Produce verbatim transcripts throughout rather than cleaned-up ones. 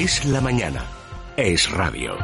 Es la mañana. Es radio.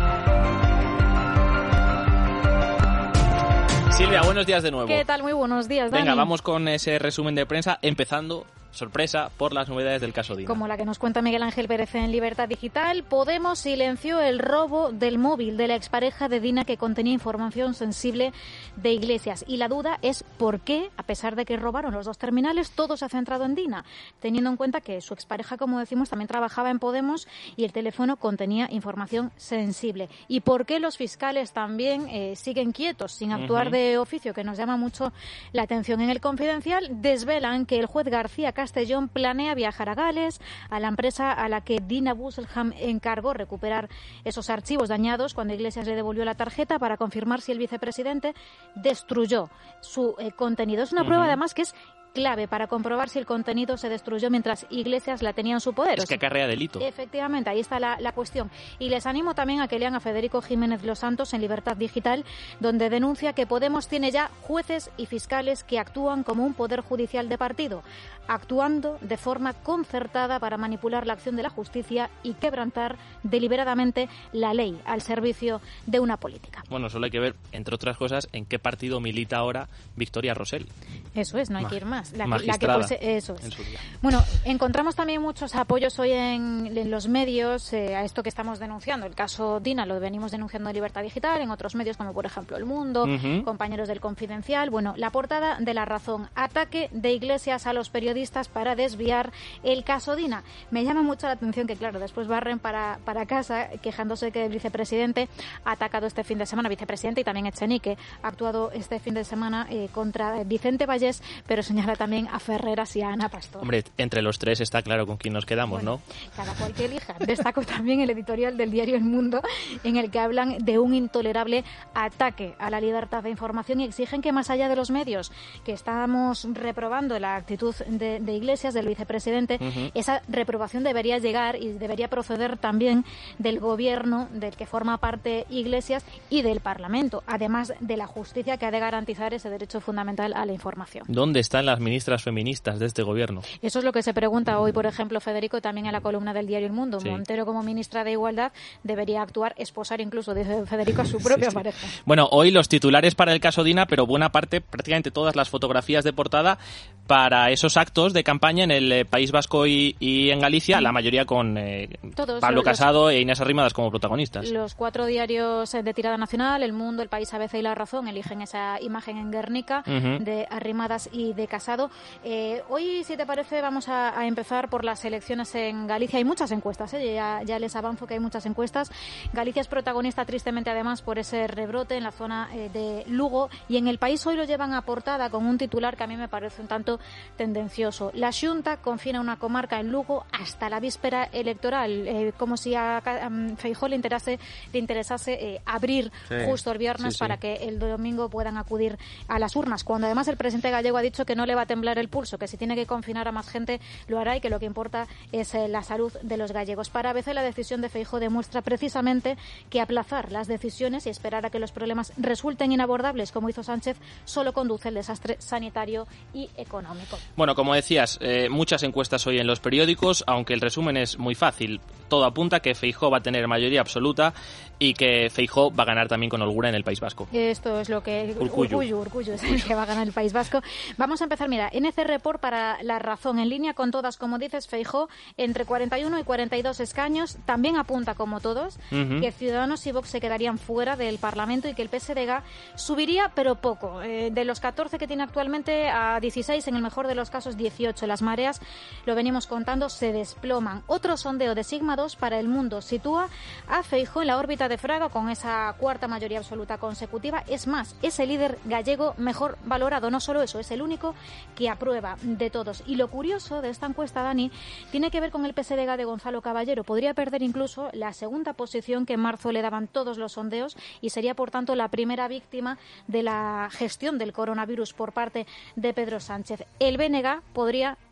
Silvia, buenos días de nuevo. ¿Qué tal? Muy buenos días, Dani. Venga, vamos con ese resumen de prensa, empezando, sorpresa, por las novedades del caso Dina. Como la que nos cuenta Miguel Ángel Pérez en Libertad Digital, Podemos silenció el robo del móvil de la expareja de Dina que contenía información sensible de Iglesias. Y la duda es por qué, a pesar de que robaron los dos terminales, todo se ha centrado en Dina, teniendo en cuenta que su expareja, como decimos, también trabajaba en Podemos y el teléfono contenía información sensible. Y por qué los fiscales también eh, siguen quietos, sin actuar uh-huh. de oficio, que nos llama mucho la atención. En El Confidencial desvelan que el juez García Castellón planea viajar a Gales, a la empresa a la que Dina Busselham encargó recuperar esos archivos dañados cuando Iglesias le devolvió la tarjeta, para confirmar si el vicepresidente destruyó su eh, contenido. Es una uh-huh. prueba, además, que es clave para comprobar si el contenido se destruyó mientras Iglesias la tenía en su poder. Es que acarrea delito. Efectivamente, ahí está la, la cuestión. Y les animo también a que lean a Federico Jiménez Los Santos en Libertad Digital, donde denuncia que Podemos tiene ya jueces y fiscales que actúan como un poder judicial de partido, actuando de forma concertada para manipular la acción de la justicia y quebrantar deliberadamente la ley al servicio de una política. Bueno, solo hay que ver, entre otras cosas, en qué partido milita ahora Victoria Rosell. Eso es, no hay que ir más. La, Magistrada, la que fuese, eso es. Bueno, encontramos también muchos apoyos hoy en, en los medios eh, a esto que estamos denunciando. El caso Dina lo venimos denunciando en Libertad Digital, en otros medios como por ejemplo El Mundo, uh-huh. compañeros del Confidencial. Bueno, la portada de La Razón: ataque de Iglesias a los periodistas para desviar el caso Dina. Me llama mucho la atención que, claro, después barren para, para casa quejándose que el vicepresidente ha atacado este fin de semana, vicepresidente y también Echenique, ha actuado este fin de semana eh, contra Vicente Vallés, pero señala también a Ferreras y a Ana Pastor. Hombre, entre los tres está claro con quién nos quedamos, bueno, ¿no? Cada cual que elija. Destaco también el editorial del diario El Mundo, en el que hablan de un intolerable ataque a la libertad de información y exigen que, más allá de los medios, que estamos reprobando la actitud de, de Iglesias, del vicepresidente, uh-huh. esa reprobación debería llegar y debería proceder también del gobierno del que forma parte Iglesias y del Parlamento, además de la justicia, que ha de garantizar ese derecho fundamental a la información. ¿Dónde están las ministras feministas de este gobierno? Eso es lo que se pregunta hoy, por ejemplo, Federico, también en la columna del diario El Mundo. Sí. Montero, como ministra de Igualdad, debería actuar, esposar incluso, dice Federico, a su propia sí, sí. pareja. Bueno, hoy los titulares para el caso Dina, pero buena parte, prácticamente todas las fotografías de portada para esos actos de campaña en el eh, País Vasco y, y en Galicia, la mayoría con eh, Todos, Pablo los, Casado e Inés Arrimadas como protagonistas. Los cuatro diarios de tirada nacional, El Mundo, El País, A B C y La Razón, eligen esa imagen en Guernica uh-huh. de Arrimadas y de Casado. Eh, hoy, si te parece, vamos a, a empezar por las elecciones en Galicia. Hay muchas encuestas, ¿eh? ya, ya les avanzo que hay muchas encuestas. Galicia es protagonista, tristemente, además, por ese rebrote en la zona eh, de Lugo, y en El País hoy lo llevan a portada con un titular que a mí me parece un tanto tendencioso. La Xunta confina una comarca en Lugo hasta la víspera electoral, eh, como si a, a Feijóo le interesase, le interesase eh, abrir sí, justo el viernes sí, sí. para que el domingo puedan acudir a las urnas, cuando además el presidente gallego ha dicho que no le va a temblar el pulso, que si tiene que confinar a más gente lo hará y que lo que importa es eh, la salud de los gallegos. Para A B C, la decisión de Feijóo demuestra precisamente que aplazar las decisiones y esperar a que los problemas resulten inabordables, como hizo Sánchez, solo conduce al desastre sanitario y económico. Bueno, como decías, eh, muchas encuestas hoy en los periódicos, aunque el resumen es muy fácil. Todo apunta a que Feijóo va a tener mayoría absoluta y que Feijóo va a ganar también con holgura en el País Vasco. Esto es lo que... Urkullu. Urkullu, Urkullu es el que va a ganar el País Vasco. Vamos a empezar, mira, N C Report para La Razón, en línea con todas, como dices, Feijóo, entre cuarenta y uno y cuarenta y dos escaños. También apunta, como todos, uh-huh. que Ciudadanos y Vox se quedarían fuera del Parlamento y que el P S D G subiría, pero poco. Eh, de los catorce que tiene actualmente a dieciséis, en el mejor de los casos dieciocho. Las mareas, lo venimos contando, se desploman. Otro sondeo de Sigma dos para El Mundo sitúa a Feijóo en la órbita de Fraga con esa cuarta mayoría absoluta consecutiva. Es más, es el líder gallego mejor valorado. No solo eso, es el único que aprueba de todos. Y lo curioso de esta encuesta, Dani, tiene que ver con el P S D G de Gonzalo Caballero. Podría perder incluso la segunda posición que en marzo le daban todos los sondeos y sería, por tanto, la primera víctima de la gestión del coronavirus por parte de Pedro Sánchez. El B N G podría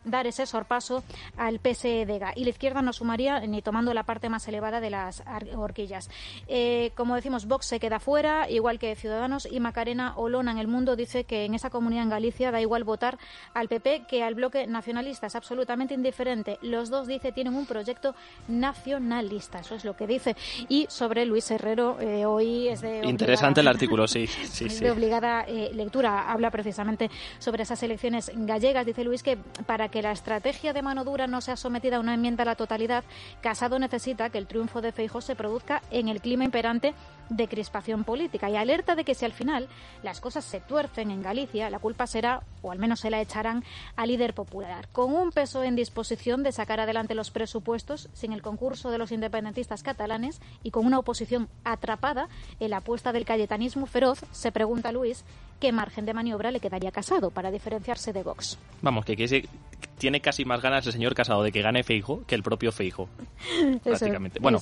dar ese sorpaso al P S D G. Y la izquierda no sumaría ni tomando la parte más elevada de las horquillas. Eh, como decimos, Vox se queda fuera, igual que Ciudadanos, y Macarena Olona en El Mundo dice que en esa comunidad en Galicia da igual votar al P P que al bloque nacionalista. Es absolutamente indiferente. Los dos, dice, tienen un proyecto nacionalista. Eso es lo que dice. Y sobre Luis Herrero, eh, hoy es de... Interesante obligada, el artículo, sí. sí, es sí. de obligada eh, lectura. Habla precisamente sobre esas elecciones gallegas. Dice Luis que para que la estrategia de mano dura no sea sometida a una enmienda a la totalidad, Casado necesita que el triunfo de Feijóo se produzca en el clima imperante de crispación política, y alerta de que si al final las cosas se tuercen en Galicia, la culpa será, o al menos se la echarán, al líder popular. Con un P S O E en disposición de sacar adelante los presupuestos sin el concurso de los independentistas catalanes y con una oposición atrapada en la apuesta del cayetanismo feroz, se pregunta Luis qué margen de maniobra le quedaría a Casado para diferenciarse de Vox. Vamos, que, que tiene casi más ganas el señor Casado de que gane Feijóo que el propio Feijóo, prácticamente. Bueno,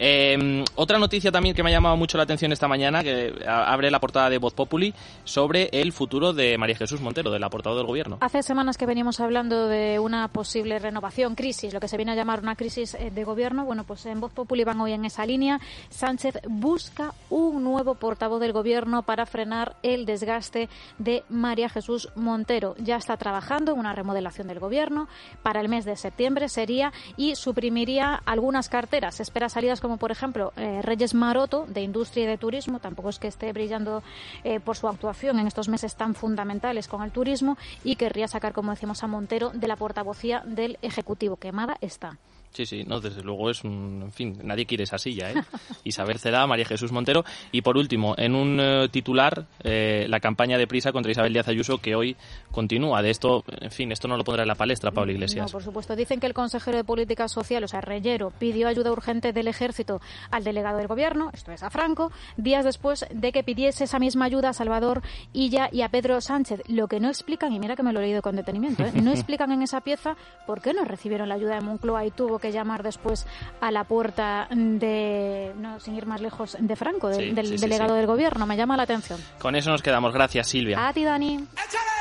eh, otra noticia también que me ha llamado mucho la atención esta mañana, que abre la portada de Voz Populi, sobre el futuro de María Jesús Montero, de la portavoz del Gobierno. Hace semanas que venimos hablando de una posible renovación, crisis, lo que se viene a llamar una crisis de Gobierno. Bueno, pues en Voz Populi van hoy en esa línea. Sánchez busca un nuevo portavoz del Gobierno para frenar el desgaste de María Jesús Montero. Ya está trabajando en una remodelación del Gobierno. Para el mes de septiembre sería, y suprimiría algunas carteras. Se espera salidas como, por ejemplo, eh, Reyes Maroto, de Industria y de Turismo. Tampoco es que esté brillando eh, por su actuación en estos meses tan fundamentales con el turismo, y querría sacar, como decimos, a Montero de la portavocía del Ejecutivo. Quemada está. Sí, sí, no, desde luego es un... En fin, nadie quiere esa silla, ¿eh? Isabel Cela, María Jesús Montero. Y por último, en un eh, titular, eh, la campaña de Prisa contra Isabel Díaz Ayuso, que hoy continúa. De esto, en fin, esto no lo pondrá en la palestra, Pablo Iglesias. No, por supuesto. Dicen que el consejero de Política Social, o sea, Reyero, pidió ayuda urgente del Ejército al delegado del Gobierno, esto es a Franco, días después de que pidiese esa misma ayuda a Salvador Illa y a Pedro Sánchez. Lo que no explican, y mira que me lo he leído con detenimiento, ¿eh? No explican en esa pieza por qué no recibieron la ayuda de Moncloa y tuvo que llamar después a la puerta de, no, sin ir más lejos, de Franco, de, sí, del sí, sí, delegado sí. del Gobierno. Me llama la atención. Con eso nos quedamos. Gracias, Silvia. A ti, Dani. ¡Échale!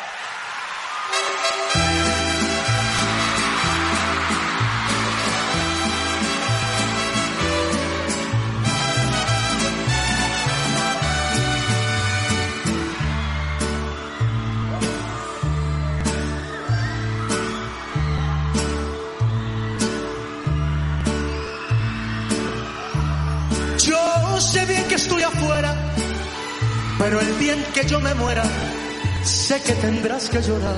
Yo sé bien que estoy afuera, pero el bien que yo me muera, sé que tendrás que llorar.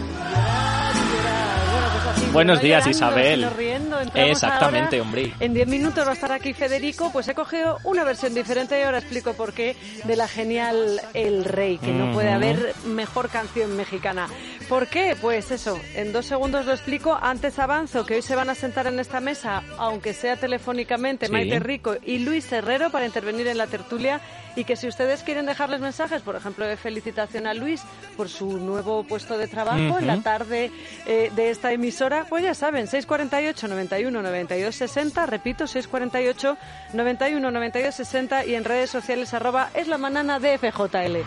Buenos días, llorando, Isabel. Sino riendo. Exactamente, ahora. hombre. En diez minutos va a estar aquí Federico. Pues he cogido una versión diferente y ahora explico por qué, de la genial El Rey, que no puede haber mejor canción mexicana. ¿Por qué? Pues eso, en dos segundos lo explico. Antes avanzo que hoy se van a sentar en esta mesa, aunque sea telefónicamente, sí, Maite Rico y Luis Herrero para intervenir en la tertulia, y que si ustedes quieren dejarles mensajes, por ejemplo, de felicitación a Luis por su nuevo puesto de trabajo uh-huh. en la tarde eh, de esta emisora, pues ya saben, seis cuarenta y ocho, noventa y uno, noventa y dos, sesenta, repito, seis cuarenta y ocho, noventa y uno, noventa y dos, sesenta, y en redes sociales arroba es la manana de F J L.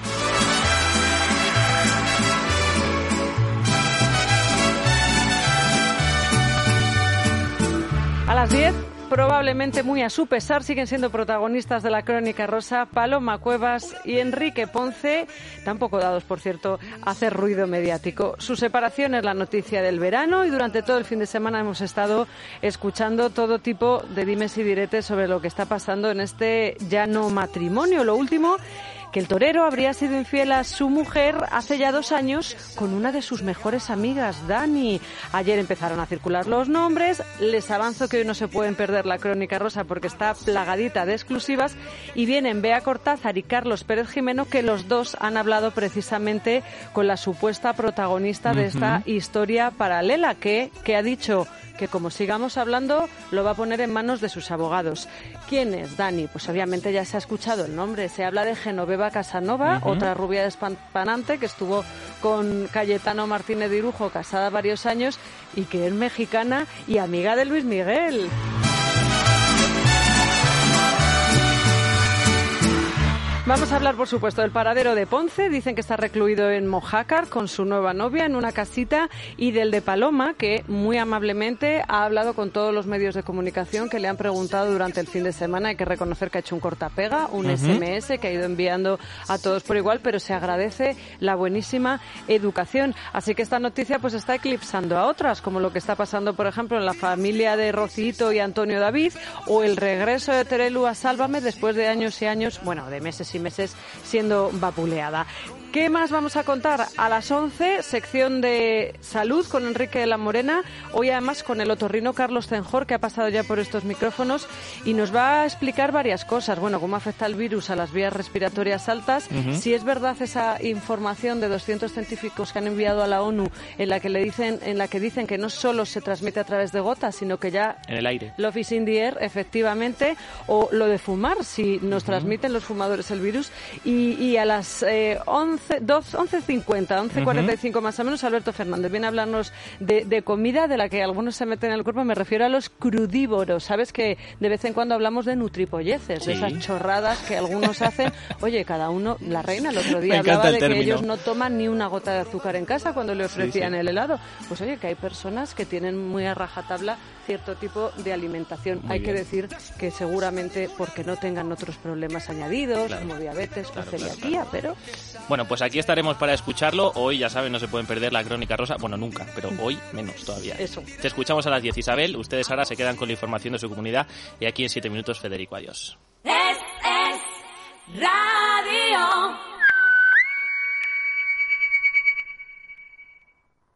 A las diez, probablemente muy a su pesar, siguen siendo protagonistas de la Crónica Rosa Paloma Cuevas y Enrique Ponce, tampoco dados, por cierto, a hacer ruido mediático. Su separación es la noticia del verano y durante todo el fin de semana hemos estado escuchando todo tipo de dimes y diretes sobre lo que está pasando en este ya no matrimonio. Lo último, que el torero habría sido infiel a su mujer hace ya dos años con una de sus mejores amigas, Dani. Ayer empezaron a circular los nombres. Les avanzo que hoy no se pueden perder la Crónica Rosa porque está plagadita de exclusivas, y vienen Bea Cortázar y Carlos Pérez Jimeno, que los dos han hablado precisamente con la supuesta protagonista de esta uh-huh. historia paralela, que, que ha dicho que como sigamos hablando lo va a poner en manos de sus abogados. ¿Quién es Dani? Pues obviamente ya se ha escuchado el nombre. Se habla de Genoveva Casanova, uh-huh. otra rubia despampanante que estuvo con Cayetano Martínez de Irujo, casada varios años, y que es mexicana y amiga de Luis Miguel. Vamos a hablar, por supuesto, del paradero de Ponce. Dicen que está recluido en Mojácar con su nueva novia en una casita, y del de Paloma, que muy amablemente ha hablado con todos los medios de comunicación que le han preguntado durante el fin de semana. Hay que reconocer que ha hecho un cortapega, un uh-huh. ese eme ese que ha ido enviando a todos por igual, pero se agradece la buenísima educación. Así que esta noticia pues está eclipsando a otras, como lo que está pasando, por ejemplo, en la familia de Rocito y Antonio David, o el regreso de Terelu a Sálvame después de años y años, bueno, de meses y meses siendo vapuleada. ¿Qué más vamos a contar? A las once, sección de salud con Enrique de la Morena. Hoy además con el otorrino Carlos Cenjor, que ha pasado ya por estos micrófonos y nos va a explicar varias cosas. Bueno, cómo afecta el virus a las vías respiratorias altas, uh-huh. si es verdad esa información de doscientos científicos que han enviado a la ONU en la que le dicen, en la que dicen que no solo se transmite a través de gotas, sino que ya en el aire. Love is in the air, efectivamente, o lo de fumar, si nos uh-huh. transmiten los fumadores el virus. Y, y a las eh, once once cincuenta, once cuarenta y cinco uh-huh. más o menos, Alberto Fernández viene a hablarnos de, de comida de la que algunos se meten en el cuerpo. Me refiero a los crudívoros. Sabes que de vez en cuando hablamos de nutripolleces, sí. de esas chorradas que algunos hacen. Oye, cada uno, la reina el otro día hablaba de término. que ellos no toman ni una gota de azúcar en casa cuando le ofrecían sí, sí. el helado. Pues oye, que hay personas que tienen muy a rajatabla cierto tipo de alimentación. Muy hay bien. que decir que seguramente porque no tengan otros problemas añadidos, claro. como diabetes claro, o celiaquía, claro, claro. pero... Bueno, pues aquí estaremos para escucharlo. Hoy, ya saben, no se pueden perder la Crónica Rosa. Bueno, nunca, pero hoy menos todavía. Eso. Te escuchamos a las diez, Isabel. Ustedes ahora se quedan con la información de su comunidad. Y aquí en siete minutos, Federico. Adiós. Es, es radio.